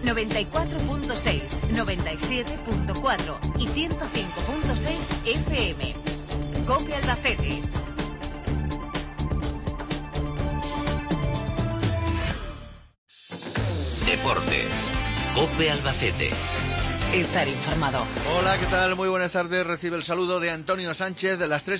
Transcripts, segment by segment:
94.6, 97.4 y 105.6 FM. COPE Albacete. Deportes. COPE Albacete. Estar informado. Hola, ¿qué tal? Muy buenas tardes. Recibe el saludo de Antonio Sánchez de las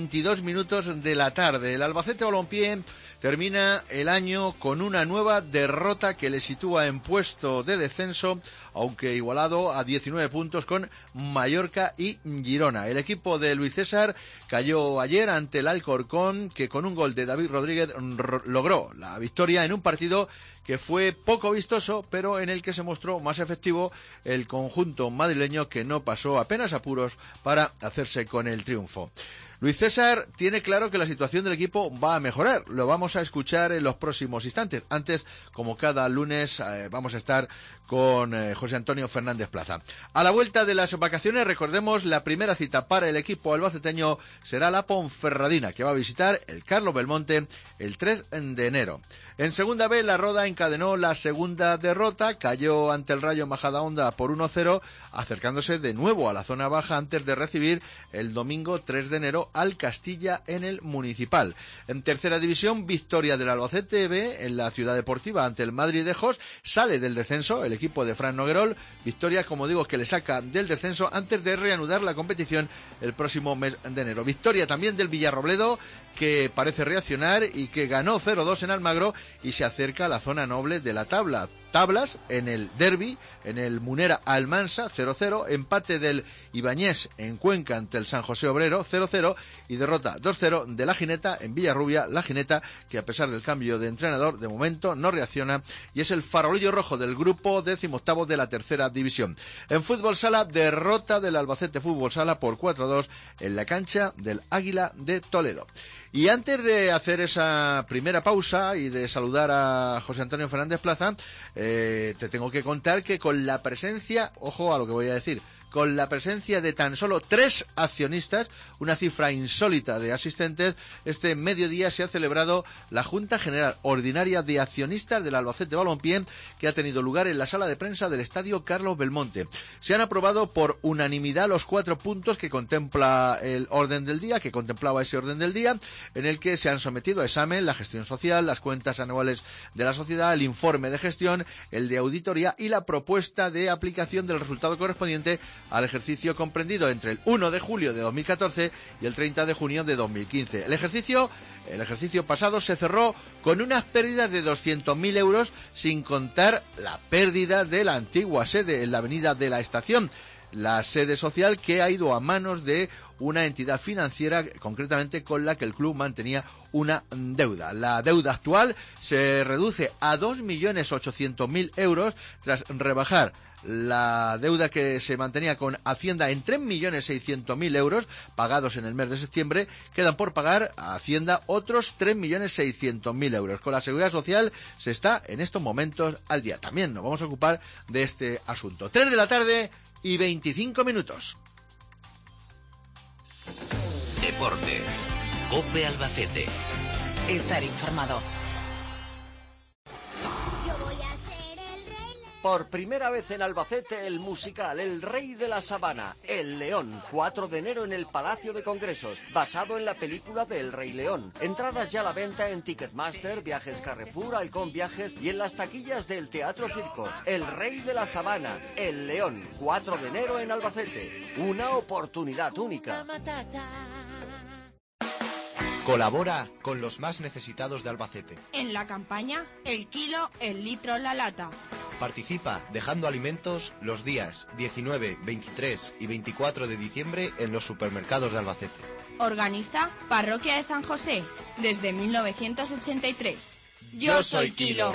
3:22 de la tarde. El Albacete Balompié termina el año con una nueva derrota que le sitúa en puesto de descenso, aunque igualado a 19 puntos con Mallorca y Girona. El equipo de Luis César cayó ayer ante el Alcorcón, que con un gol de David Rodríguez logró la victoria en un partido que fue poco vistoso, pero en el que se mostró más efectivo el conjunto madrileño, que no pasó apenas apuros para hacerse con el triunfo. Luis César tiene claro que la situación del equipo va a mejorar. Lo vamos a escuchar en los próximos instantes. Antes, como cada lunes, vamos a estar con José Antonio Fernández Plaza. A la vuelta de las vacaciones, recordemos, la primera cita para el equipo albaceteño será la Ponferradina, que va a visitar el Carlos Belmonte el 3 de enero. En segunda B, la Roda encadenó la segunda derrota, cayó ante el Rayo Majadahonda por 1-0, acercándose de nuevo a la zona baja antes de recibir el domingo 3 de enero al Castilla en el Municipal. En tercera división, victoria del Albacete B en la Ciudad Deportiva ante el Madrid de Jos, sale del descenso el equipo de Fran Noguerol, victoria, como digo, que le saca del descenso antes de reanudar la competición el próximo mes de enero. Victoria también del Villarrobledo, que parece reaccionar y que ganó 0-2 en Almagro y se acerca a la zona noble de la tabla. Tablas en el derbi, en el Munera Almansa 0-0, empate del Ibáñez en Cuenca ante el San José Obrero 0-0 y derrota 2-0 de la Gineta en Villarrubia, la Gineta que a pesar del cambio de entrenador de momento no reacciona y es el farolillo rojo del grupo 18º de la tercera división. En fútbol sala, derrota del Albacete Fútbol Sala por 4-2 en la cancha del Águila de Toledo. Y antes de hacer esa primera pausa y de saludar a José Antonio Fernández Plaza, te tengo que contar que con la presencia, ojo a lo que voy a decir, con la presencia de tan solo 3 accionistas, una cifra insólita de asistentes, este mediodía se ha celebrado la Junta General Ordinaria de Accionistas del Albacete Balompié, que ha tenido lugar en la sala de prensa del Estadio Carlos Belmonte. Se han aprobado por unanimidad los 4 puntos que contempla el orden del día, que contemplaba ese orden del día, en el que se han sometido a examen la gestión social, las cuentas anuales de la sociedad, el informe de gestión, el de auditoría y la propuesta de aplicación del resultado correspondiente al ejercicio comprendido entre el 1 de julio de 2014 y el 30 de junio de 2015. El ejercicio pasado se cerró con unas pérdidas de 200.000 euros, sin contar la pérdida de la antigua sede en la avenida de la Estación, la sede social que ha ido a manos de una entidad financiera, concretamente con la que el club mantenía una deuda. La deuda actual se reduce a 2.800.000 euros tras rebajar la deuda que se mantenía con Hacienda en 3.600.000 euros pagados en el mes de septiembre. Quedan por pagar a Hacienda otros 3.600.000 euros. Con la Seguridad Social se está en estos momentos al día. También nos vamos a ocupar de este asunto. 3 de la tarde y 25 minutos. Deportes. COPE Albacete. Estar informado. Por primera vez en Albacete, el musical El Rey de la Sabana, El León, 4 de enero en el Palacio de Congresos, basado en la película de El Rey León. Entradas ya a la venta en Ticketmaster, Viajes Carrefour, Halcón Viajes y en las taquillas del Teatro Circo. El Rey de la Sabana, El León, 4 de enero en Albacete. Una oportunidad única. Colabora con los más necesitados de Albacete. En la campaña, el kilo, el litro, la lata. Participa dejando alimentos los días 19, 23 y 24 de diciembre en los supermercados de Albacete. Organiza Parroquia de San José desde 1983. Yo soy Kilo.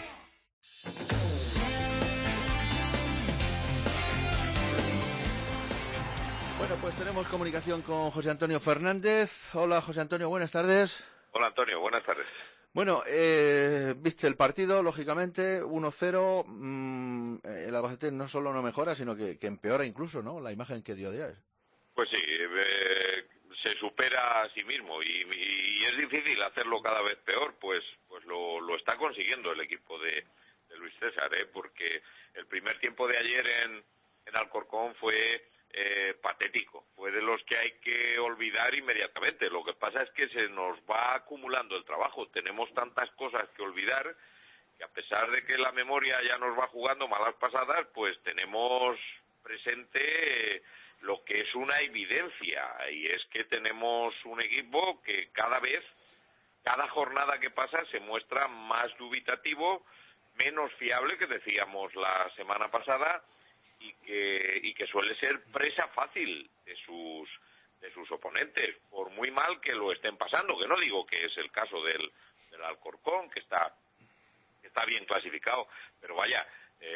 Bueno, pues tenemos comunicación con José Antonio Fernández. Hola, José Antonio, buenas tardes. Hola, Antonio, buenas tardes. Bueno, viste el partido, lógicamente, 1-0. El Albacete no solo no mejora, sino que empeora incluso, ¿no? La imagen que dio de ayer. Pues sí, se supera a sí mismo y es difícil hacerlo cada vez peor, pues lo está consiguiendo el equipo del Luis César, porque el primer tiempo de ayer en Alcorcón fue patético, fue de los que hay que olvidar inmediatamente. Lo que pasa es que se nos va acumulando el trabajo, tenemos tantas cosas que olvidar, que a pesar de que la memoria ya nos va jugando malas pasadas, pues tenemos presente lo que es una evidencia, y es que tenemos un equipo que cada jornada que pasa se muestra más dubitativo, menos fiable, que decíamos la semana pasada, y que suele ser presa fácil de sus oponentes, por muy mal que lo estén pasando, que no digo que es el caso del Alcorcón, que está bien clasificado, pero vaya,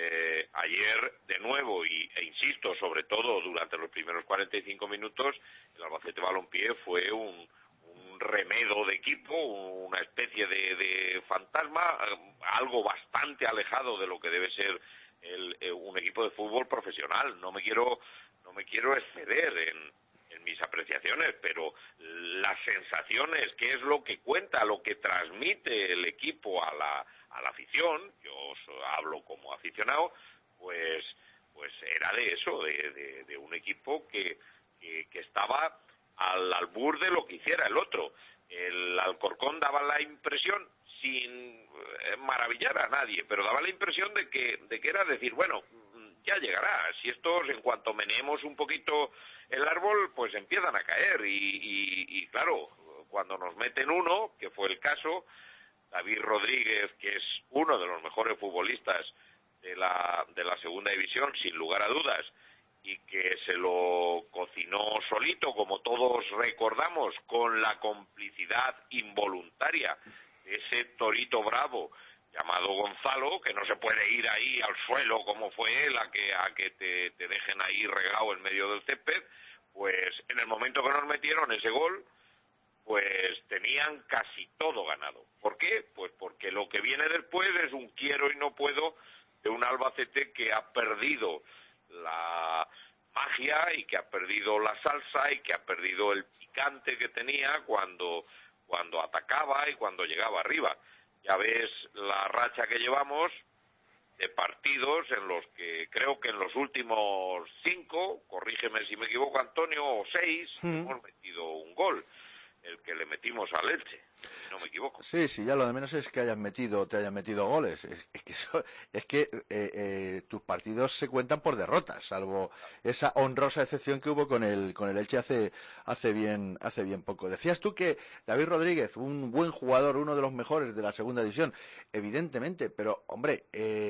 ayer de nuevo, e insisto, sobre todo durante los primeros 45 minutos, el Albacete Balompié fue un remedo de equipo, una especie de fantasma, algo bastante alejado de lo que debe ser un equipo de fútbol profesional. No me quiero exceder en mis apreciaciones, pero las sensaciones, qué es lo que cuenta, lo que transmite el equipo a la afición, yo os hablo como aficionado, pues era de eso, de un equipo que estaba al albur de lo que hiciera el otro. El Alcorcón daba la impresión, sin maravillar a nadie, pero daba la impresión de que era decir, bueno, ya llegará, si estos, en cuanto meneemos un poquito el árbol, pues empiezan a caer, y claro, cuando nos meten uno, que fue el caso, David Rodríguez, que es uno de los mejores futbolistas de la segunda división, sin lugar a dudas, y que se lo cocinó solito, como todos recordamos, con la complicidad involuntaria de ese torito bravo llamado Gonzalo, que no se puede ir ahí al suelo como fue él, a que te dejen ahí regado en medio del césped. Pues en el momento que nos metieron ese gol, pues tenían casi todo ganado. ¿Por qué? Pues porque lo que viene después es un quiero y no puedo de un Albacete que ha perdido la magia, y que ha perdido la salsa, y que ha perdido el picante que tenía cuando atacaba y cuando llegaba arriba. Ya ves la racha que llevamos de partidos en los que creo que en los últimos 5, corrígeme si me equivoco, Antonio, o 6, hemos metido un gol, el que le metimos al Elche, si no me equivoco. Sí, ya lo de menos es que te hayan metido goles. Es que tus partidos se cuentan por derrotas, salvo esa honrosa excepción que hubo con el Elche hace bien poco. Decías tú que David Rodríguez, un buen jugador, uno de los mejores de la segunda división, evidentemente, pero hombre,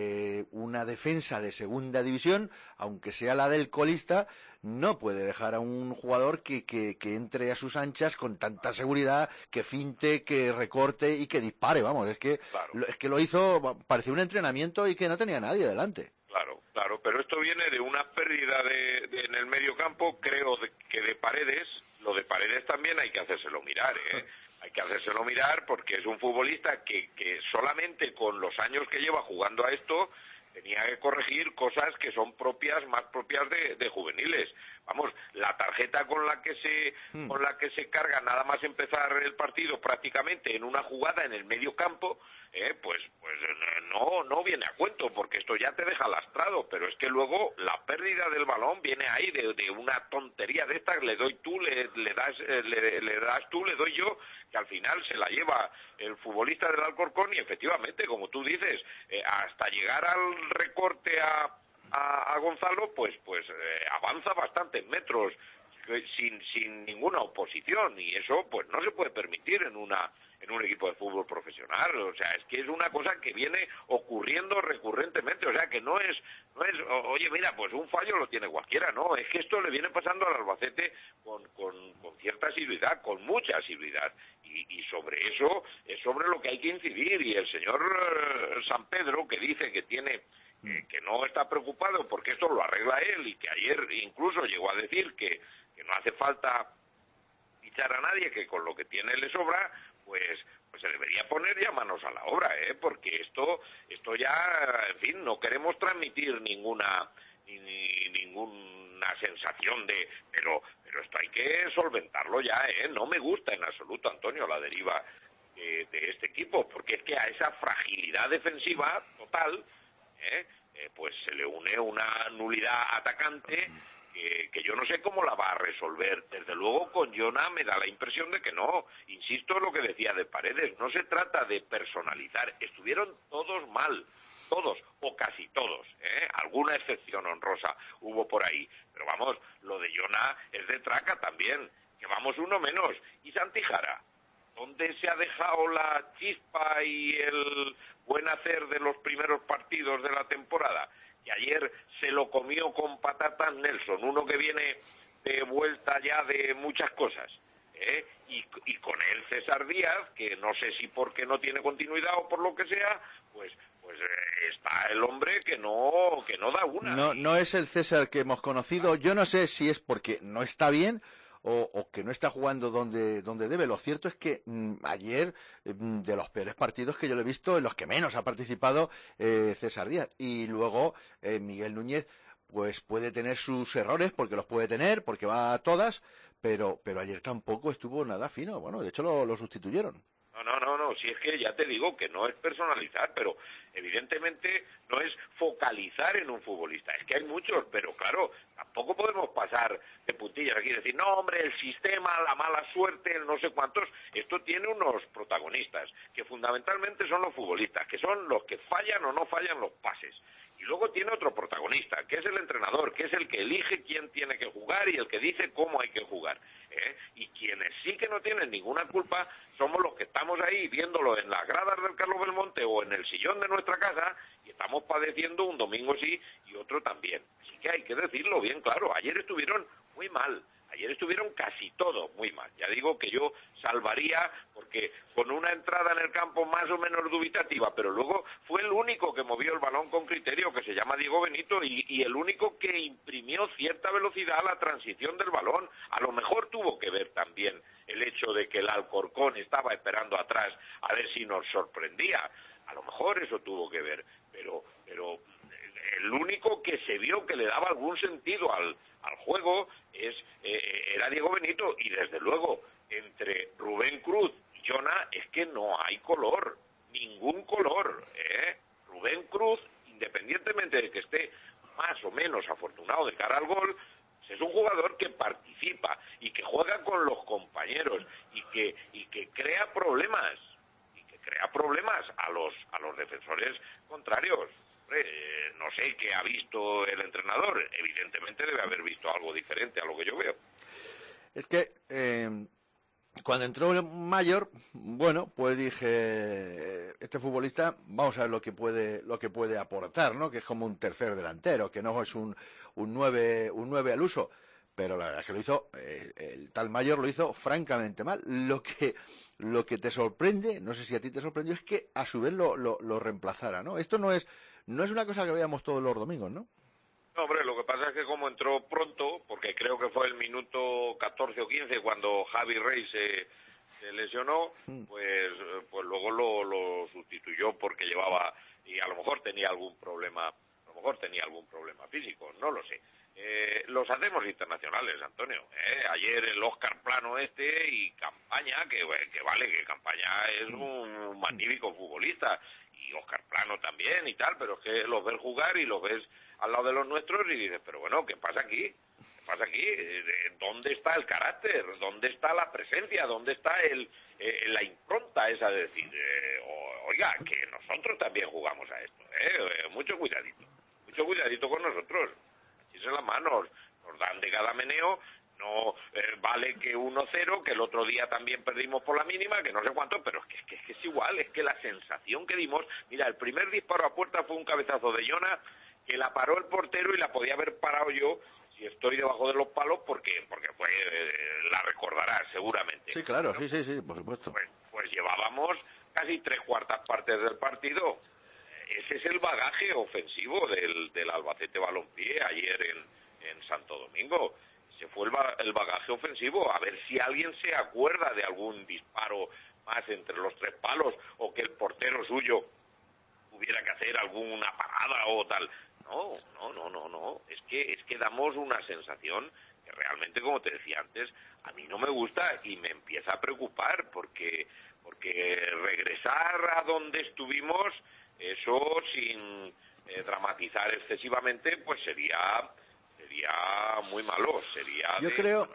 una defensa de segunda división, aunque sea la del colista, no puede dejar a un jugador que entre a sus anchas con tanta seguridad, que finte, que recorte y que dispare. Vamos, es que lo hizo, parecía un entrenamiento y que no tenía nadie delante. Claro, pero esto viene de una pérdida en el medio campo, creo que de Paredes. Lo de Paredes también hay que hacérselo mirar, Hay que hacérselo mirar porque es un futbolista que solamente con los años que lleva jugando a esto tenía que corregir cosas que son más propias de juveniles. Vamos, la tarjeta con la que se carga nada más empezar el partido, prácticamente en una jugada en el medio campo, pues no viene a cuento, porque esto ya te deja lastrado. Pero es que luego la pérdida del balón viene ahí de una tontería de estas, le doy tú, le das tú, le doy yo, que al final se la lleva el futbolista del Alcorcón, y efectivamente, como tú dices, hasta llegar al recorte a Gonzalo, pues avanza bastantes metros sin ninguna oposición, y eso pues no se puede permitir en un equipo de fútbol profesional. O sea, es que es una cosa que viene ocurriendo recurrentemente. O sea, que no es oye, mira, pues un fallo lo tiene cualquiera, no, es que esto le viene pasando al Albacete con cierta asiduidad, con mucha asiduidad, y sobre eso es sobre lo que hay que incidir. Y el señor San Pedro, que dice que no está preocupado porque esto lo arregla él, y que ayer incluso llegó a decir que no hace falta fichar a nadie, que con lo que tiene le sobra, pues se debería poner ya manos a la obra, porque esto ya, en fin, no queremos transmitir ninguna sensación pero esto hay que solventarlo ya, no me gusta en absoluto, Antonio, la deriva de este equipo, porque es que a esa fragilidad defensiva total pues se le une una nulidad atacante que yo no sé cómo la va a resolver. Desde luego con Jonah me da la impresión de que no. Insisto en lo que decía de Paredes, no se trata de personalizar, estuvieron todos mal. Todos, o casi todos, alguna excepción honrosa hubo por ahí, pero vamos, lo de Jonah es de traca también, que vamos uno menos. Y Santi Jara, ¿dónde se ha dejado la chispa y el buen hacer de los primeros partidos de la temporada? Que ayer se lo comió con patatas Nelson, uno que viene de vuelta ya de muchas cosas, y con él César Díaz, que no sé si porque no tiene continuidad o por lo que sea, pues está el hombre que no da una. No es el César que hemos conocido. Yo no sé si es porque no está bien o que no está jugando donde debe. Lo cierto es que ayer, de los peores partidos que yo le he visto, en los que menos ha participado César Díaz. Y luego Miguel Núñez pues puede tener sus errores, porque los puede tener, porque va a todas, pero ayer tampoco estuvo nada fino. Bueno, de hecho lo sustituyeron. No, si es que ya te digo que no es personalizar, pero evidentemente no es focalizar en un futbolista. Es que hay muchos, pero claro, tampoco podemos pasar de puntillas aquí y decir, no hombre, el sistema, la mala suerte, el no sé cuántos. Esto tiene unos protagonistas, que fundamentalmente son los futbolistas, que son los que fallan o no fallan los pases. Y luego tiene otro protagonista, que es el entrenador, que es el que elige quién tiene que jugar y el que dice cómo hay que jugar. Y quienes sí que no tienen ninguna culpa somos los que estamos ahí viéndolo en las gradas del Carlos Belmonte o en el sillón de nuestra casa y estamos padeciendo un domingo sí y otro también. Así que hay que decirlo bien claro, ayer estuvieron muy mal. Ayer estuvieron casi todos muy mal. Ya digo que yo salvaría, porque con una entrada en el campo más o menos dubitativa, pero luego fue el único que movió el balón con criterio, que se llama Diego Benito, y el único que imprimió cierta velocidad a la transición del balón. A lo mejor tuvo que ver también el hecho de que el Alcorcón estaba esperando atrás a ver si nos sorprendía. A lo mejor eso tuvo que ver, pero el único que se vio que le daba algún sentido al juego era Diego Benito, y desde luego entre Rubén Cruz y Jonah es que no hay color, ningún color. Rubén Cruz, independientemente de que esté más o menos afortunado de cara al gol, es un jugador que participa y que juega con los compañeros y que crea problemas a los defensores contrarios. No sé qué ha visto el entrenador, evidentemente debe haber visto algo diferente a lo que yo veo. Es que cuando entró Mayor, bueno, pues dije, este futbolista, vamos a ver lo que puede aportar, ¿no? Que es como un tercer delantero, que no es un 9 al uso, pero la verdad es que lo hizo, el tal Mayor lo hizo francamente mal. Lo que te sorprende, no sé si a ti te sorprendió, es que a su vez lo reemplazara, ¿no? Esto no es una cosa que veamos todos los domingos, ¿no? No, hombre, lo que pasa es que como entró pronto, porque creo que fue el minuto 14 o 15 cuando Javi Rey se lesionó, pues luego lo sustituyó porque llevaba, y a lo mejor tenía algún problema físico, no lo sé. Los hacemos internacionales, Antonio. Ayer el Óscar Plano y Campaña, que vale, que Campaña es un magnífico futbolista, y Óscar Plano también y tal, pero es que los ves jugar y los ves al lado de los nuestros y dices, pero bueno, ¿qué pasa aquí? ¿Qué pasa aquí? ¿Dónde está el carácter? ¿Dónde está la presencia? ¿Dónde está la impronta esa de decir, oiga, que nosotros también jugamos a esto? Mucho cuidadito con nosotros. Echense las manos, nos dan de cada meneo. No vale que 1-0, que el otro día también perdimos por la mínima, que no sé cuánto, pero es que es igual, es que la sensación que dimos, mira, el primer disparo a puerta fue un cabezazo de Jonah, que la paró el portero y la podía haber parado yo, si estoy debajo de los palos, porque fue, la recordarás seguramente. Sí, claro, sí, por supuesto. Pues llevábamos casi 3/4 partes del partido. Ese es el bagaje ofensivo del Albacete Balompié ayer en Santo Domingo. Se fue el bagaje ofensivo. A ver si alguien se acuerda de algún disparo más entre los 3 palos, o que el portero suyo tuviera que hacer alguna parada o tal. No. Es que damos una sensación que realmente, como te decía antes, a mí no me gusta y me empieza a preocupar, porque regresar a donde estuvimos, eso sin dramatizar excesivamente, pues sería muy malo, yo creo,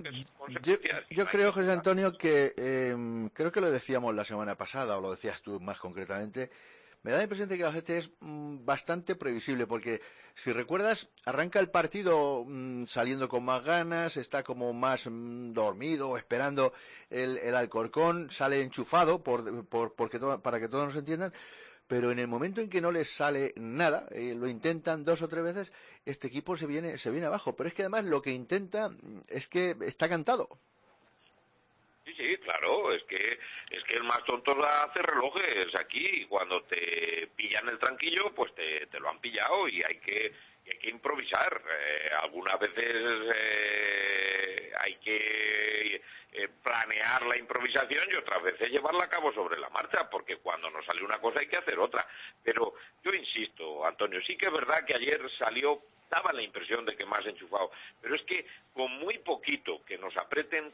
José Antonio, que creo que lo decíamos la semana pasada, o lo decías tú más concretamente. Me da la impresión de que la gente es bastante previsible, porque si recuerdas, arranca el partido saliendo con más ganas, está como más dormido, esperando el Alcorcón, sale enchufado para que todos nos entiendan, pero en el momento en que no les sale nada, lo intentan 2 o 3 veces, este equipo se viene abajo. Pero es que además lo que intenta es que está cantado. Sí, claro, es que el más tonto hace relojes aquí, y cuando te pillan el tranquillo, pues te lo han pillado, y hay que improvisar. Algunas veces hay que planear la improvisación y otras veces llevarla a cabo sobre la marcha, porque cuando nos sale una cosa hay que hacer otra. Pero yo insisto, Antonio, sí que es verdad que ayer daba la impresión de que más enchufado, pero es que con muy poquito que nos aprieten,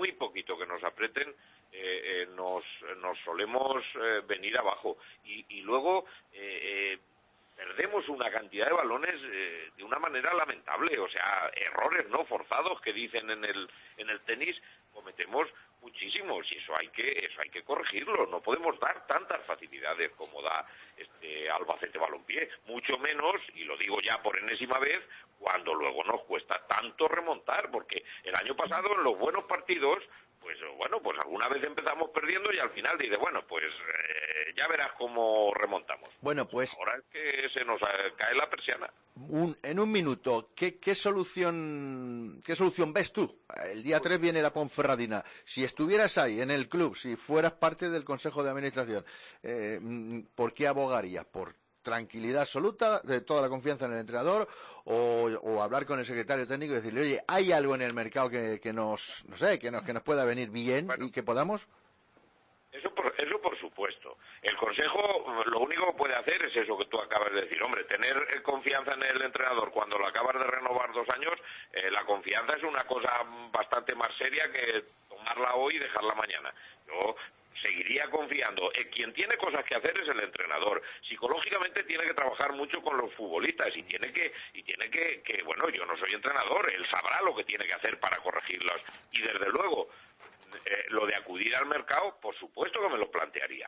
nos solemos venir abajo, y luego perdemos una cantidad de balones de una manera lamentable. O sea, errores no forzados que dicen en el tenis, cometemos muchísimos, y eso hay que corregirlo. No podemos dar tantas facilidades como da este Albacete Balompié, mucho menos, y lo digo ya por enésima vez, cuando luego nos cuesta tanto remontar, porque el año pasado en los buenos partidos, pues alguna vez empezamos perdiendo y al final dice, ya verás cómo remontamos. Bueno, pues ahora es que se nos cae la persiana. En un minuto, ¿qué solución ves tú? El día 3 viene la Ponferradina. Si estuvieras ahí en el club, si fueras parte del Consejo de Administración, ¿por qué abogarías? ¿Por tranquilidad absoluta, de toda la confianza en el entrenador, o hablar con el secretario técnico y decirle, oye, hay algo en el mercado que nos pueda venir bien y que podamos? Eso por supuesto. El Consejo lo único que puede hacer es eso que tú acabas de decir. Hombre, tener confianza en el entrenador cuando lo acabas de renovar 2 años, la confianza es una cosa bastante más seria que tomarla hoy y dejarla mañana. Yo seguiría confiando. Quien tiene cosas que hacer es el entrenador. Psicológicamente tiene que trabajar mucho con los futbolistas y tiene que bueno, yo no soy entrenador, él sabrá lo que tiene que hacer para corregirlos. Y desde luego, lo de acudir al mercado, por supuesto que me lo plantearía,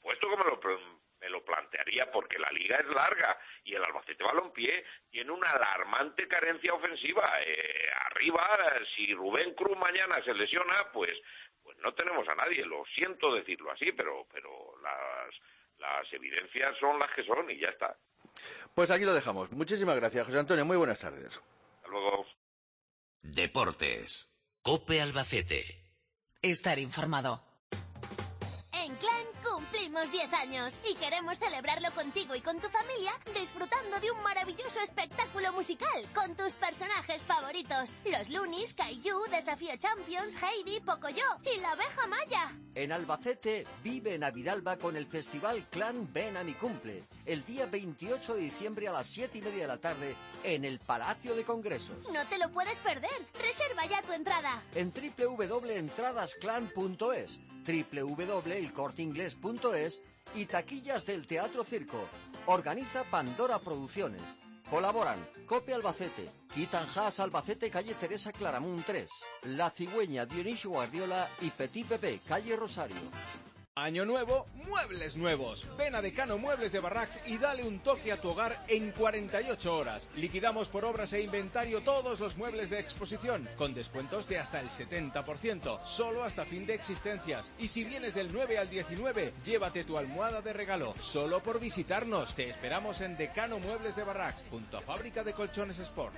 porque la liga es larga y el Albacete Balompié tiene una alarmante carencia ofensiva. Arriba, si Rubén Cruz mañana se lesiona, pues no tenemos a nadie. Lo siento decirlo así, pero las evidencias son las que son y ya está. Pues aquí lo dejamos. Muchísimas gracias, José Antonio. Muy buenas tardes. Hasta luego. Deportes. COPE Albacete. Estar informado. En Clan cumplimos 10 años y queremos celebrarlo contigo y con tu familia, disfrutando de un maravilloso espectáculo musical con tus personajes favoritos: los Loonies, Caillou, Desafío Champions, Heidi, Pocoyo y la Abeja Maya. En Albacete vive Navidalba con el festival Clan Ven a mi cumple, el día 28 de diciembre a las 7:30 de la tarde en el Palacio de Congresos. No te lo puedes perder. Reserva ya tu entrada en www.entradasclan.es, www.elcorteingles.es y taquillas del Teatro Circo. Organiza Pandora Producciones. Colaboran COPE Albacete, Kit & Haas Albacete, calle Teresa Claramunt 3, La Cigüeña Dionisio Guardiola y Petit Bebé, calle Rosario. Año nuevo, muebles nuevos. Ven a Decano Muebles de Barracks y dale un toque a tu hogar en 48 horas. Liquidamos por obras e inventario todos los muebles de exposición, con descuentos de hasta el 70%, solo hasta fin de existencias. Y si vienes del 9 al 19, llévate tu almohada de regalo, solo por visitarnos. Te esperamos en Decano Muebles de Barracks, junto a Fábrica de Colchones Sport.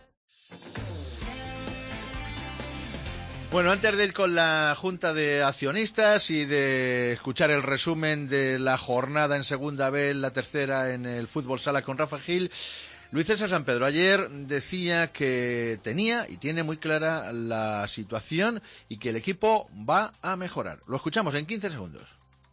Bueno, antes de ir con la Junta de Accionistas y de escuchar el resumen de la jornada en Segunda B, la tercera en el Fútbol Sala con Rafa Gil, Luis César San Pedro ayer decía que tenía y tiene muy clara la situación y que el equipo va a mejorar. Lo escuchamos en 15 segundos.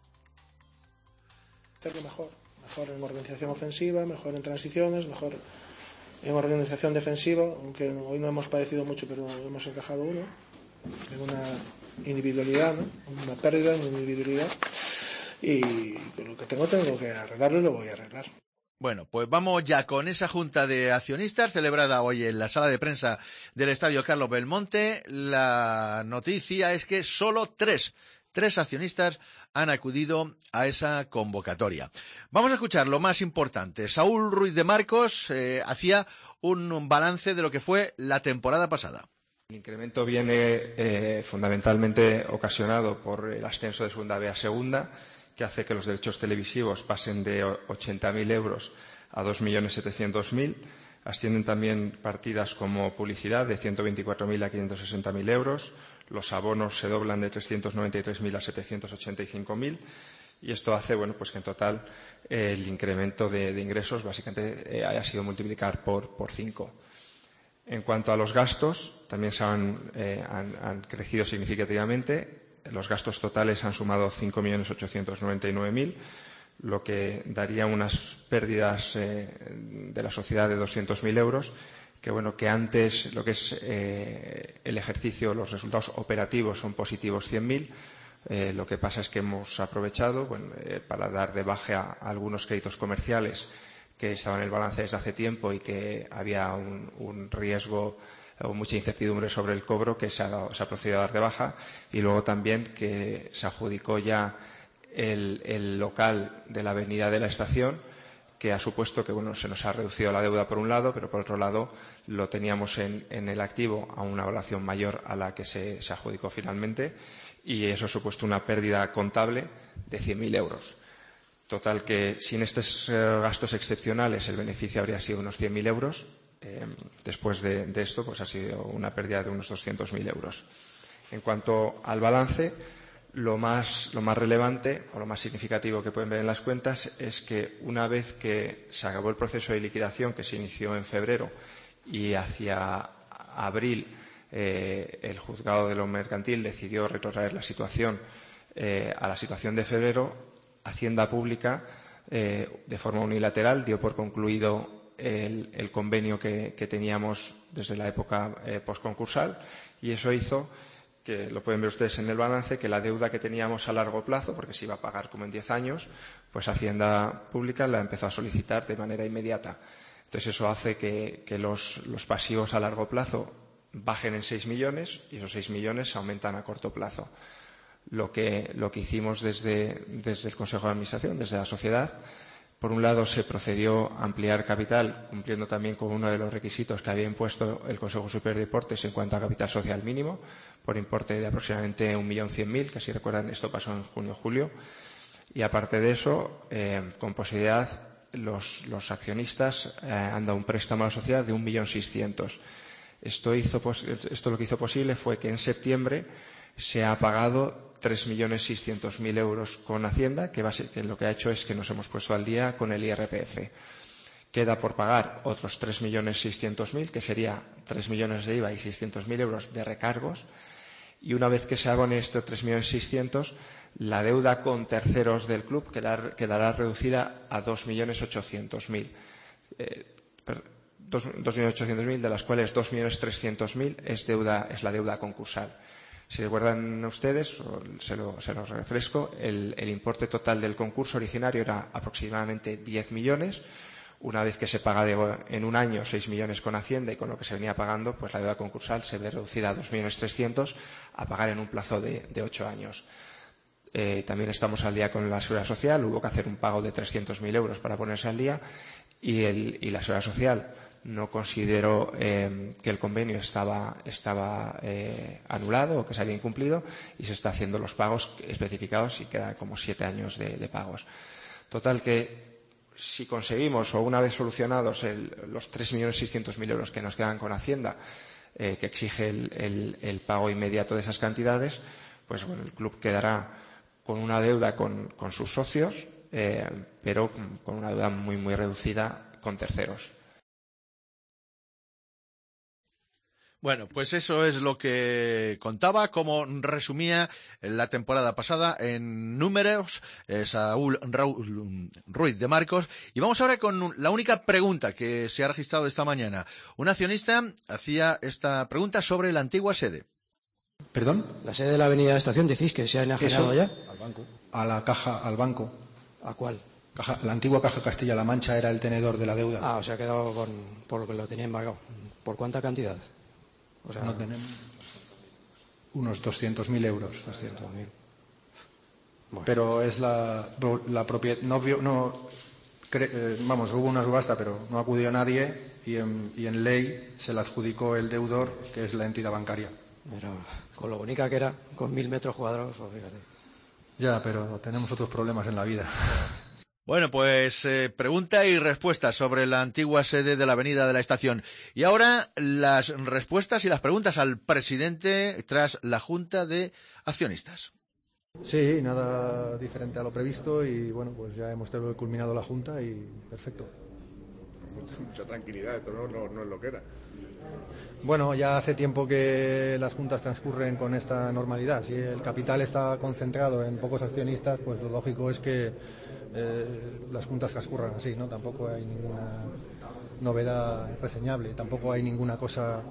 Mejor en organización ofensiva, mejor en transiciones, mejor en organización defensiva, aunque hoy no hemos padecido mucho, pero hemos encajado uno. En una individualidad, ¿no? Una pérdida en individualidad, y con lo que tengo que arreglarlo y lo voy a arreglar. Bueno, pues vamos ya con esa junta de accionistas celebrada hoy en la sala de prensa del Estadio Carlos Belmonte. La noticia es que solo tres accionistas han acudido a esa convocatoria. Vamos a escuchar lo más importante. Saúl Ruiz de Marcos hacía un balance de lo que fue la temporada pasada. El incremento viene fundamentalmente ocasionado por el ascenso de Segunda B a Segunda, que hace que los derechos televisivos pasen de 80.000 euros a 2.700.000. Ascienden también partidas como publicidad de 124.000 a 560.000 euros. Los abonos se doblan de 393.000 a 785.000. Y esto hace, bueno, pues que en total el incremento de ingresos básicamente haya sido multiplicar por 5. En cuanto a los gastos, también han crecido significativamente. Los gastos totales han sumado 5.899.000, lo que daría unas pérdidas de la sociedad de 200.000 euros, que antes lo que es el ejercicio, los resultados operativos son positivos 100.000. Lo que pasa es que hemos aprovechado para dar de baja a algunos créditos comerciales que estaban en el balance desde hace tiempo y que había un riesgo o mucha incertidumbre sobre el cobro, que se ha procedido a dar de baja, y luego también que se adjudicó ya el local de la avenida de la Estación, que ha supuesto que se nos ha reducido la deuda por un lado, pero por otro lado lo teníamos en el activo a una evaluación mayor a la que se adjudicó finalmente, y eso ha supuesto una pérdida contable de 100.000 euros. Total que sin estos gastos excepcionales el beneficio habría sido unos 100.000 euros. Después de esto, pues ha sido una pérdida de unos 200.000 euros. En cuanto al balance, lo más relevante o lo más significativo que pueden ver en las cuentas es que una vez que se acabó el proceso de liquidación, que se inició en febrero, y hacia abril el juzgado de lo mercantil decidió retrotraer la situación a la situación de febrero, Hacienda Pública de forma unilateral dio por concluido el convenio que teníamos desde la época postconcursal, y eso hizo que, lo pueden ver ustedes en el balance, que la deuda que teníamos a largo plazo, porque se iba a pagar como en 10 años, pues Hacienda Pública la empezó a solicitar de manera inmediata. Entonces eso hace que los pasivos a largo plazo bajen en 6 millones y esos 6 millones se aumentan a corto plazo. Lo que hicimos desde el Consejo de Administración, desde la sociedad, por un lado se procedió a ampliar capital, cumpliendo también con uno de los requisitos que había impuesto el Consejo Superior de Deportes en cuanto a capital social mínimo, por importe de aproximadamente 1.100.000, que si recuerdan esto pasó en junio-julio. Y aparte de eso, con posterioridad, los accionistas han dado un préstamo a la sociedad de 1.600.000. Esto lo que hizo posible fue que en septiembre se ha pagado 3.600.000 euros con Hacienda, que lo que ha hecho es que nos hemos puesto al día con el IRPF. Queda por pagar otros 3.600.000, que sería 3 millones de IVA y 600.000 euros de recargos. Y una vez que se abone estos 3.600.000, la deuda con terceros del club quedará reducida a 2.800.000. 2.800.000, de las cuales 2.300.000 es la deuda concursal. Si recuerdan ustedes, se los refresco, el importe total del concurso originario era aproximadamente 10 millones. Una vez que se paga en un año 6 millones con Hacienda y con lo que se venía pagando, pues la deuda concursal se ve reducida a 2.300.000 a pagar en un plazo de 8 años. También estamos al día con la Seguridad Social. Hubo que hacer un pago de 300.000 euros para ponerse al día y la Seguridad Social no consideró que el convenio estaba anulado o que se había incumplido, y se está haciendo los pagos especificados y quedan como 7 años de pagos. Total que si conseguimos, o una vez solucionados los 3.600.000 euros que nos quedan con Hacienda, que exige el pago inmediato de esas cantidades, pues bueno, el club quedará con una deuda con sus socios, pero con una deuda muy, muy reducida con terceros. Bueno, pues eso es lo que contaba, como resumía la temporada pasada en números Saúl Ruiz de Marcos. Y vamos ahora con la única pregunta que se ha registrado esta mañana. Un accionista hacía esta pregunta sobre la antigua sede. ¿Perdón? ¿La sede de la avenida de Estación decís que se ha enajenado ya? Al banco. A la caja, al banco. ¿A cuál? La antigua Caja Castilla-La Mancha era el tenedor de la deuda. O sea, ha quedado por lo que lo tenía embargado. ¿Por cuánta cantidad? O sea, no tenemos unos 200.000 euros. 200.000. Bueno. Pero es la propiedad. Vamos, hubo una subasta, pero no acudió nadie y en ley se la adjudicó el deudor, que es la entidad bancaria. Pero con lo bonita que era, con 1.000 metros cuadrados, pues fíjate. Ya, pero tenemos otros problemas en la vida. Bueno, pues pregunta y respuesta sobre la antigua sede de la Avenida de la Estación. Y ahora las respuestas y las preguntas al presidente tras la Junta de Accionistas. Sí, nada diferente a lo previsto y bueno, pues ya hemos culminado la Junta y perfecto. Mucha tranquilidad, esto no es lo que era. Bueno, ya hace tiempo que las juntas transcurren con esta normalidad. Si el capital está concentrado en pocos accionistas, pues lo lógico es que las juntas transcurran así, ¿no? Tampoco hay ninguna novedad reseñable, tampoco hay ninguna cosa...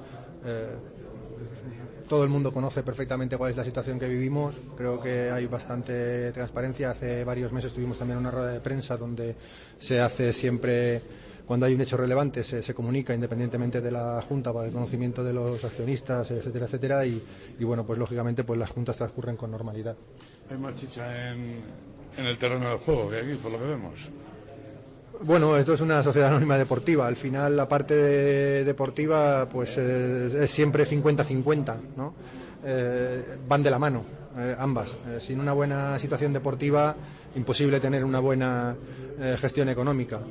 Todo el mundo conoce perfectamente cuál es la situación que vivimos. Creo que hay bastante transparencia. Hace varios meses tuvimos también una rueda de prensa donde se hace siempre, cuando hay un hecho relevante, se comunica independientemente de la Junta para el conocimiento de los accionistas, etcétera, etcétera. Y bueno, pues lógicamente pues las juntas transcurren con normalidad. Hay más chicha en el terreno del juego que aquí, por lo que vemos. Bueno, esto es una sociedad anónima deportiva. Al final la parte deportiva pues es siempre 50-50, ¿no? Van de la mano, ambas. Sin una buena situación deportiva, imposible tener una buena gestión económica.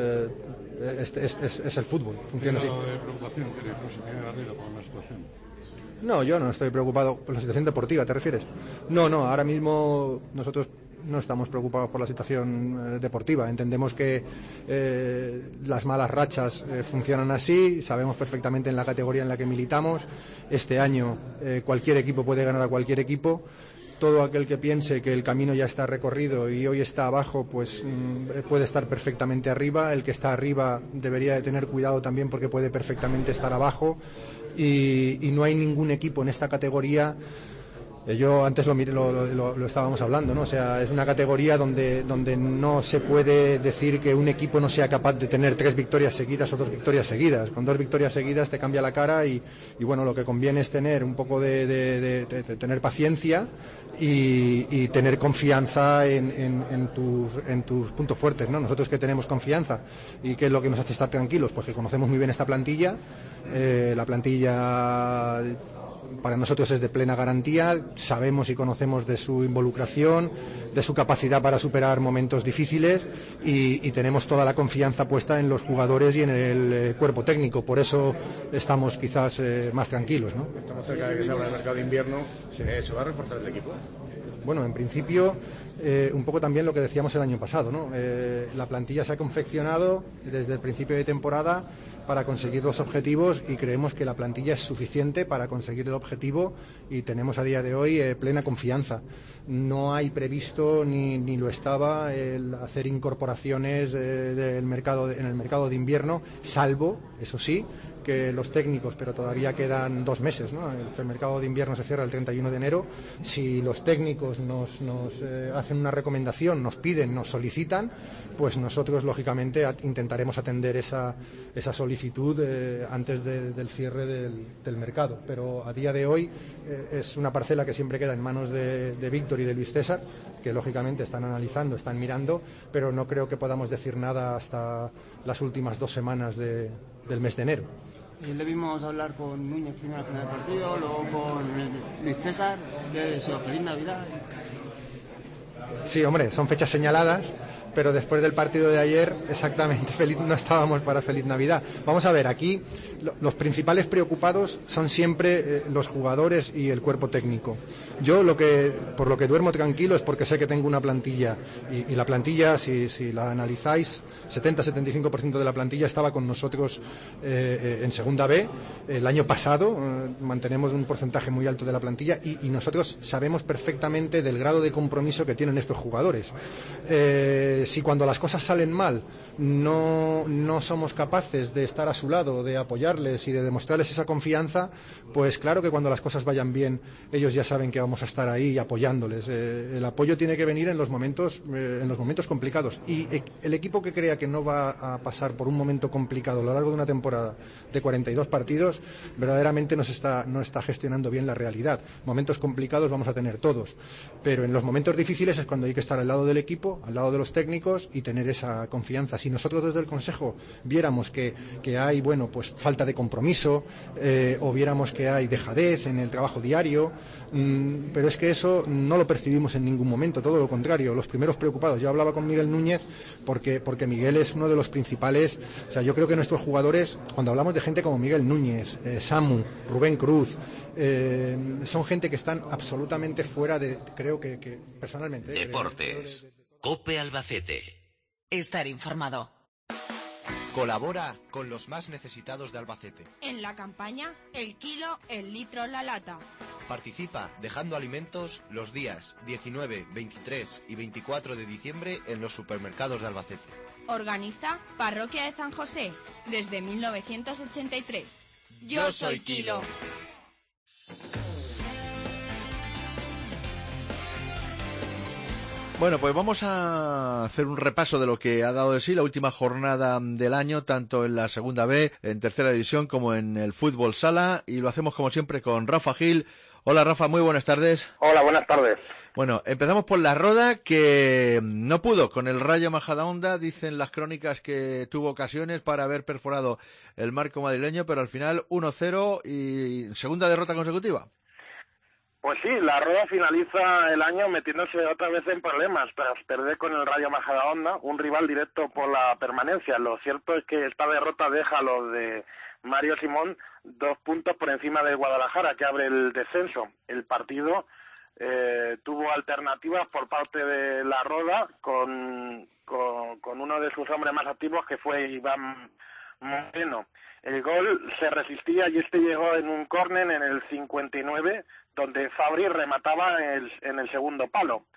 Es el fútbol, funciona así. ¿Qué preocupación tiene José Miguel Garrido con la situación? No, yo no estoy preocupado por la situación deportiva, ¿te refieres? No, ahora mismo nosotros no estamos preocupados por la situación deportiva. Entendemos que las malas rachas funcionan así, sabemos perfectamente en la categoría en la que militamos. Este año cualquier equipo puede ganar a cualquier equipo. Todo aquel que piense que el camino ya está recorrido y hoy está abajo, pues puede estar perfectamente arriba. El que está arriba debería de tener cuidado también porque puede perfectamente estar abajo. Y no hay ningún equipo en esta categoría. Yo antes lo estábamos hablando, ¿no? O sea, es una categoría donde no se puede decir que un equipo no sea capaz de tener 3 victorias seguidas o 2 victorias seguidas. Con 2 victorias seguidas te cambia la cara y bueno, lo que conviene es tener un poco de tener paciencia y tener confianza en tus puntos fuertes, ¿no? Nosotros que tenemos confianza y qué es lo que nos hace estar tranquilos, pues que conocemos muy bien esta plantilla. La plantilla para nosotros es de plena garantía, sabemos y conocemos de su involucración, de su capacidad para superar momentos difíciles y tenemos toda la confianza puesta en los jugadores y en el cuerpo técnico, por eso estamos quizás más tranquilos, ¿no? Estamos cerca de que se abra el mercado de invierno, ¿se va a reforzar el equipo? Bueno, en principio, un poco también lo que decíamos el año pasado, ¿no? La plantilla se ha confeccionado desde el principio de temporada para conseguir los objetivos y creemos que la plantilla es suficiente para conseguir el objetivo y tenemos a día de hoy plena confianza. No hay previsto ni lo estaba el hacer incorporaciones en el mercado de invierno, salvo, eso sí, que los técnicos, pero todavía quedan 2 meses, ¿no? El mercado de invierno se cierra el 31 de enero. Si los técnicos nos hacen una recomendación, nos piden, nos solicitan, pues nosotros lógicamente intentaremos atender esa solicitud antes del cierre del mercado. Pero a día de hoy es una parcela que siempre queda en manos de Víctor y de Luis César, que lógicamente están analizando, están mirando, pero no creo que podamos decir nada hasta las últimas 2 semanas del mes de enero. Le vimos hablar con Núñez primero al final del partido, luego con Luis César. ¿Qué deseo? ¿Feliz Navidad? Sí, hombre, son fechas señaladas, pero después del partido de ayer, exactamente, no estábamos para Feliz Navidad. Vamos a ver, aquí los principales preocupados son siempre los jugadores y el cuerpo técnico. Yo por lo que duermo tranquilo es porque sé que tengo una plantilla y la plantilla, si la analizáis, 70-75% de la plantilla estaba con nosotros en Segunda B. El año pasado mantenemos un porcentaje muy alto de la plantilla y nosotros sabemos perfectamente del grado de compromiso que tienen estos jugadores. si cuando las cosas salen mal no somos capaces de estar a su lado, de apoyarles y de demostrarles esa confianza, pues claro que cuando las cosas vayan bien ellos ya saben que vamos a estar ahí apoyándoles. El apoyo tiene que venir en los momentos complicados, y el equipo que crea que no va a pasar por un momento complicado a lo largo de una temporada de 42 partidos verdaderamente no está gestionando bien la realidad. Momentos complicados vamos a tener todos, pero en los momentos difíciles es cuando hay que estar al lado del equipo, al lado de los técnicos y tener esa confianza. Si nosotros desde el Consejo viéramos que hay pues falta de compromiso, o viéramos que hay dejadez en el trabajo diario, pero es que eso no lo percibimos en ningún momento, todo lo contrario, los primeros preocupados. Yo hablaba con Miguel Núñez porque Miguel es uno de los principales. O sea, yo creo que nuestros jugadores, cuando hablamos de gente como Miguel Núñez, Samu, Rubén Cruz, son gente que están absolutamente fuera de, creo que personalmente. Deportes. COPE Albacete. Estar informado. Colabora con los más necesitados de Albacete. En la campaña El kilo, el litro, la lata. Participa dejando alimentos los días 19, 23 y 24 de diciembre en los supermercados de Albacete. Organiza Parroquia de San José desde 1983. Yo soy Kilo. Bueno, pues vamos a hacer un repaso de lo que ha dado de sí la última jornada del año, tanto en la Segunda B, en Tercera División, como en el fútbol sala, y lo hacemos como siempre con Rafa Gil. Hola Rafa, muy buenas tardes. Hola, buenas tardes. Bueno, empezamos por la Roda, que no pudo con el Rayo Majadahonda. Dicen las crónicas que tuvo ocasiones para haber perforado el marco madrileño, pero al final 1-0 y segunda derrota consecutiva. Pues sí, la Roda finaliza el año metiéndose otra vez en problemas tras perder con el Rayo Majadahonda, un rival directo por la permanencia. Lo cierto es que esta derrota deja a los de Mario Simón 2 puntos por encima de Guadalajara, que abre el descenso. El partido tuvo alternativas por parte de la Roda con uno de sus hombres más activos, que fue Iván Moreno. El gol se resistía y llegó en un córner en el 59, donde Fabri remataba en el segundo palo.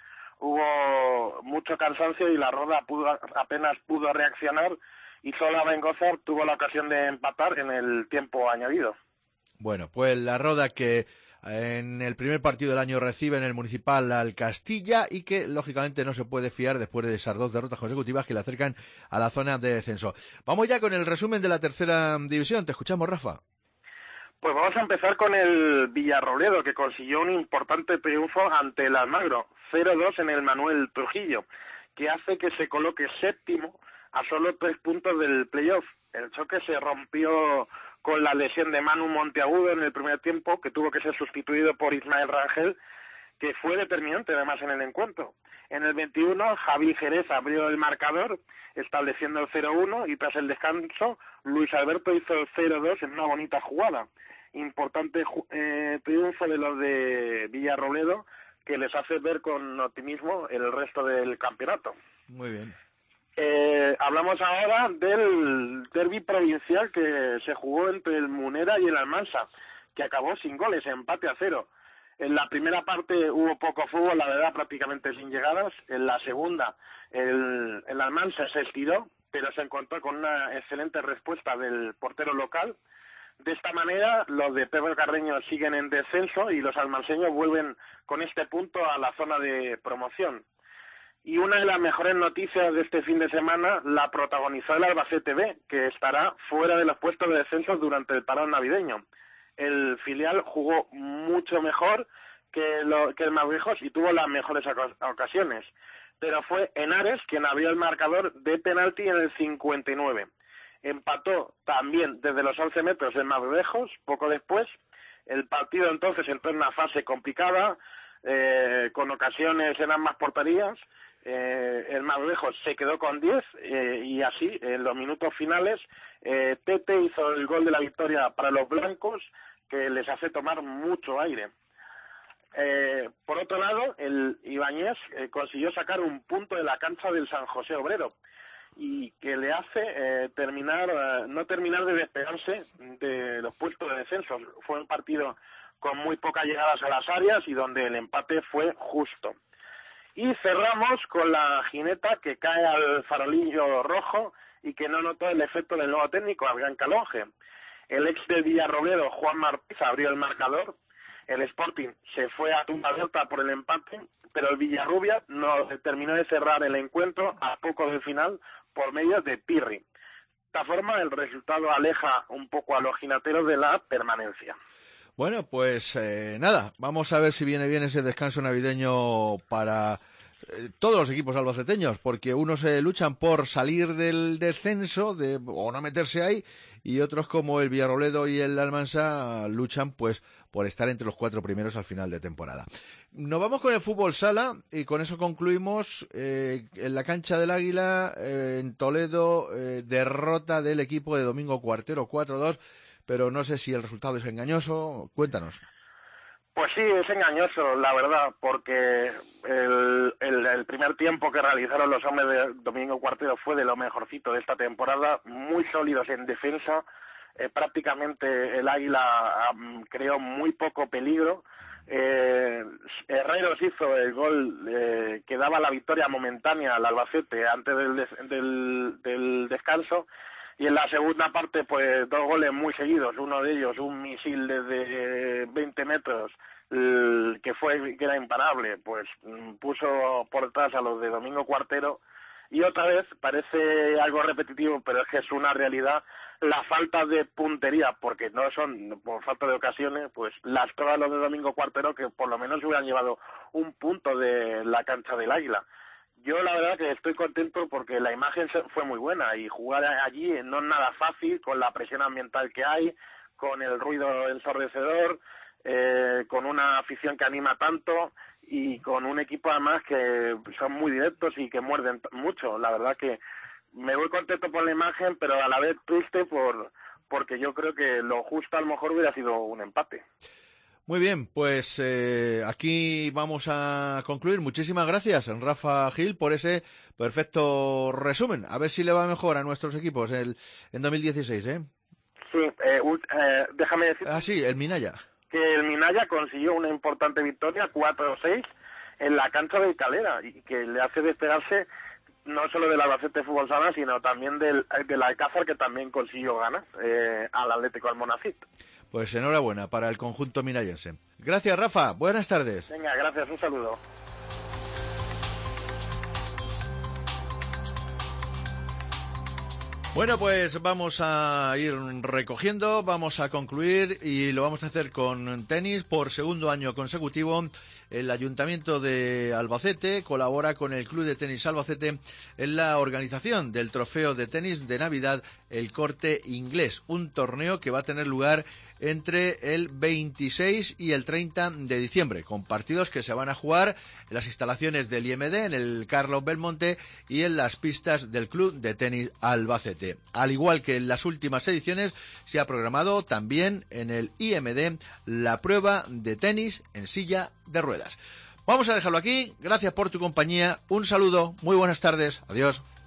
Hubo mucho cansancio y la Roda apenas pudo reaccionar, y solo Bengozar tuvo la ocasión de empatar en el tiempo añadido. Bueno, pues la Roda, que en el primer partido del año recibe en el Municipal al Castilla, y que lógicamente no se puede fiar después de esas 2 derrotas consecutivas que le acercan a la zona de descenso. Vamos ya con el resumen de la Tercera División. Te escuchamos, Rafa. Pues vamos a empezar con el Villarrobledo, que consiguió un importante triunfo ante el Almagro, 0-2 en el Manuel Trujillo, que hace que se coloque séptimo a solo 3 puntos del playoff. El choque se rompió con la lesión de Manu Monteagudo en el primer tiempo, que tuvo que ser sustituido por Ismael Rangel, que fue determinante además en el encuentro. En el 21, Javi Jerez abrió el marcador, estableciendo el 0-1, y tras el descanso, Luis Alberto hizo el 0-2 en una bonita jugada. Importante triunfo de los de Villarrobledo, que les hace ver con optimismo el resto del campeonato. Muy bien. Hablamos ahora del derbi provincial que se jugó entre el Munera y el Almansa, que acabó sin goles, empate a 0. En la primera parte hubo poco fútbol, la verdad, prácticamente sin llegadas. En la segunda, el Almansa se estiró, pero se encontró con una excelente respuesta del portero local. De esta manera, los de Pedro Carreño siguen en descenso y los almanseños vuelven con este punto a la zona de promoción. Y una de las mejores noticias de este fin de semana la protagonizó el Albacete B, que estará fuera de los puestos de descenso durante el parón navideño. El filial jugó mucho mejor que el Madrijos y tuvo las mejores ocasiones, pero fue Henares quien abrió el marcador de penalti en el 59. Empató también desde los 11 metros el Madrijos poco después. El partido entonces entró en una fase complicada, con ocasiones en ambas porterías. El Madrijos se quedó con 10 y así en los minutos finales Tete hizo el gol de la victoria para los blancos, que les hace tomar mucho aire. Por otro lado, el Ibáñez consiguió sacar un punto de la cancha del San José Obrero, y que le hace no terminar de despegarse de los puestos de descenso. Fue un partido con muy pocas llegadas a las áreas y donde el empate fue justo. Y cerramos con la jineta que cae al farolillo rojo y que no notó el efecto del nuevo técnico, Adrián Calonge. El ex de Villarrobledo, Juan Martínez, abrió el marcador. El Sporting se fue a tumba abierta por el empate, pero el Villarrubia no terminó de cerrar el encuentro a poco del final por medio de Pirri. De esta forma, el resultado aleja un poco a los jineteros de la permanencia. Bueno, pues nada, vamos a ver si viene bien ese descanso navideño para todos los equipos albaceteños, porque unos luchan por salir del descenso o no meterse ahí, y otros como el Villarrobledo y el Almansa luchan pues por estar entre los 4 primeros al final de temporada. Nos vamos con el fútbol sala y con eso concluimos. En la cancha del Águila, en Toledo, derrota del equipo de Domingo Cuartero 4-2, pero no sé si el resultado es engañoso. Cuéntanos. Pues sí, es engañoso, la verdad, porque el primer tiempo que realizaron los hombres de Domingo Cuartero fue de lo mejorcito de esta temporada, muy sólidos en defensa. Prácticamente el Águila creó muy poco peligro. Herreros hizo el gol que daba la victoria momentánea al Albacete antes del descanso. Y en la segunda parte, pues 2 goles muy seguidos, uno de ellos un misil desde 20 metros que era imparable, pues puso por detrás a los de Domingo Cuartero. Y otra vez, parece algo repetitivo, pero es que es una realidad, la falta de puntería, porque no son por falta de ocasiones, pues las todas los de Domingo Cuartero, que por lo menos hubieran llevado un punto de la cancha del Águila. Yo la verdad que estoy contento porque la imagen fue muy buena y jugar allí no es nada fácil con la presión ambiental que hay, con el ruido ensordecedor, con una afición que anima tanto y con un equipo además que son muy directos y que muerden mucho. La verdad que me voy contento por la imagen, pero a la vez triste porque yo creo que lo justo a lo mejor hubiera sido un empate. Muy bien, pues aquí vamos a concluir. Muchísimas gracias, Rafa Gil, por ese perfecto resumen. A ver si le va mejor a nuestros equipos en 2016, ¿eh? Sí, déjame decir... Ah, sí, el Minaya. Que el Minaya consiguió una importante victoria, 4-6, en la cancha de Calera, y que le hace despegarse no solo del Albacete Fútbol Sala, sino también del Alcázar, que también consiguió ganar al Atlético Almonacid. Pues enhorabuena para el conjunto minayense. Gracias, Rafa. Buenas tardes. Venga, gracias. Un saludo. Bueno, pues vamos a ir recogiendo, vamos a concluir y lo vamos a hacer con tenis. Por segundo año consecutivo, el Ayuntamiento de Albacete colabora con el Club de Tenis Albacete en la organización del Trofeo de Tenis de Navidad El Corte Inglés, un torneo que va a tener lugar entre el 26 y el 30 de diciembre, con partidos que se van a jugar en las instalaciones del IMD, en el Carlos Belmonte y en las pistas del Club de Tenis Albacete. Al igual que en las últimas ediciones, se ha programado también en el IMD la prueba de tenis en silla de ruedas. Vamos a dejarlo aquí. Gracias por tu compañía. Un saludo. Muy buenas tardes. Adiós.